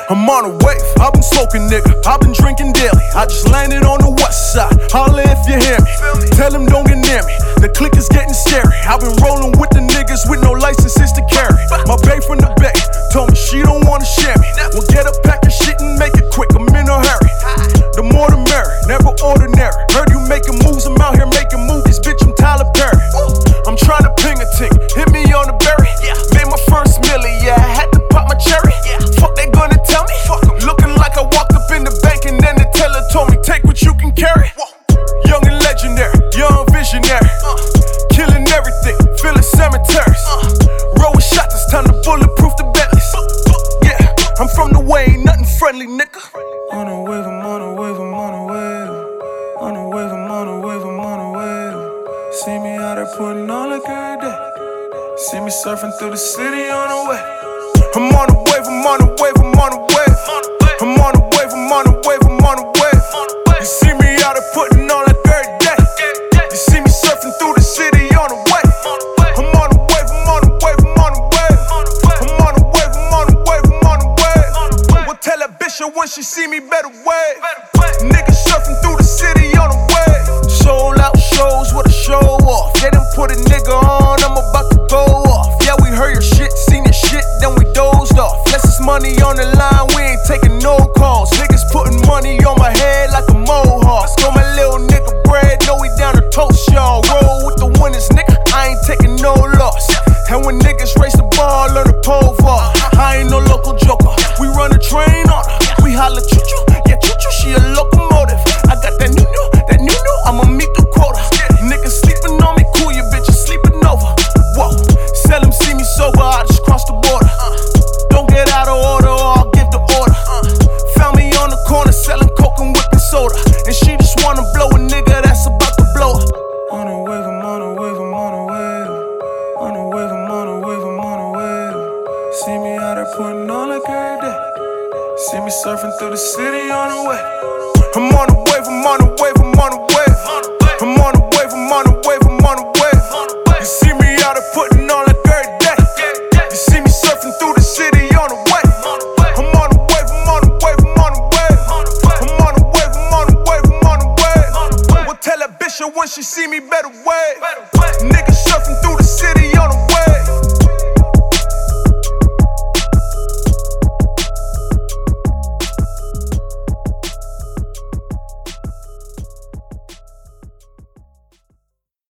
I'm on a wave, I've been smoking, nigga, I've been drinking daily. I just landed on the west side, holla if you hear me. Tell them don't get near me, the clique is getting scary. I've been rolling with the niggas with no licenses to carry. My bae from the bay told me she don't wanna share me. Well, get a pack of shit and make it quick, I'm in a hurry. The more the merrier, never ordinary. Heard you making moves, I'm out here making movies, bitch, I'm Tyler Perry. I'm trying to ping a tick, hit me on the berry. Made my first milli, yeah, I had to pop my cherry. Fuck they gonna tell me? Looking like I walked up in the bank and then the teller told me, take what you can carry. Young and legendary, young visionary. Killing everything, filling cemeteries. Roll with shots, it's time to bulletproof the Bentleys. Yeah, I'm from the way, ain't nothing friendly, nigga. On a wave, I'm on a wave, I'm on a wave. On a wave, I'm on a wave, I'm on a wave. See me out there putting on like every day. See me surfing through the city on a wave. I'm on a wave, I'm on a wave, I'm on a wave. I'm on a wave, I'm on a wave, I'm on a wave. You see me out there putting on like every day. You see me surfing through the city on a wave. I'm on a wave, I'm on a wave, I'm on a wave. I'm on a wave, I'm on a wave, I'm on a wave. Well, tell that bitch when she see me better wave. Niggas surfing through the city on a wave. Sold out shows with a show off. They done put a nigga on, I'm about to go off. Yeah, we heard your shit, seen your shit, then we dozed off. Less is money on the line, we ain't taking no calls. Niggas putting money on my head like a mohawk. Stole my little nigga bread, know we down to toast, y'all. Roll with the winners, nigga, I ain't taking no loss. And when niggas race the ball, learn the pole vault. I ain't no local joker, we run a train on her. We holla choo-choo, yeah choo-choo, she a locomotive. I got that new, I'ma meet the quota. Niggas sleeping on me, cool, your bitch is sleeping over. Whoa, sell them, see me sober, I just crossed the border. Don't get out of order or I'll give the order. Found me on the corner selling coke and whipping soda. And she just wanna blow a nigga that's about to blow her. On a wave, I'm on a wave, I'm on a wave. On a wave, I'm on a wave, I'm on a wave. See me out there putting on like every day. See me surfing through the city on a wave. I'm on a wave, I'm on a wave, I'm on a wave. I'm on a wave, I'm on a wave, I'm on a wave. You see me out there putting on like every day. You see me surfing through the city on a wave. I'm on a wave, I'm on a wave, I'm on a wave. I'm on a wave, I'm on a wave, I'm on a wave. Well, tell that bitch when she see me better wave. Nigga